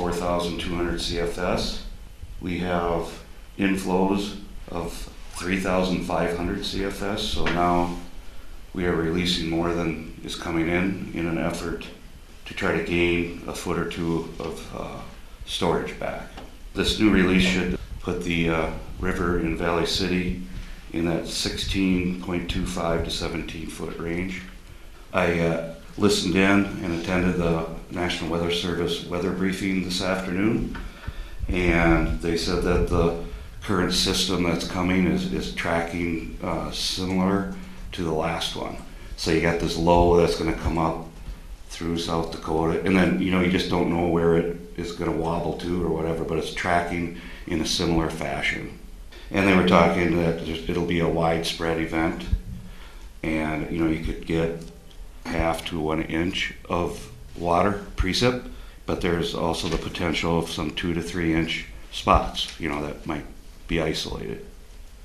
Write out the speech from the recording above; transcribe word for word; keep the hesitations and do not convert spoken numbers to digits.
four thousand two hundred C F S. We have inflows of three thousand five hundred C F S, so now we are releasing more than is coming in in an effort to try to gain a foot or two of uh, storage back. This new release should put the uh, river in Valley City in that sixteen point two five to seventeen foot range. I uh, listened in and attended the National Weather Service weather briefing this afternoon, and they said that the current system that's coming is, is tracking uh, similar to the last one. So you got this low that's going to come up through South Dakota, and then you know you just don't know where it is going to wobble to or whatever, but it's tracking in a similar fashion. And they were talking that it'll be a widespread event, and you know you could get half to one inch of water precip, but there's also the potential of some two to three inch spots, you know, that might be isolated.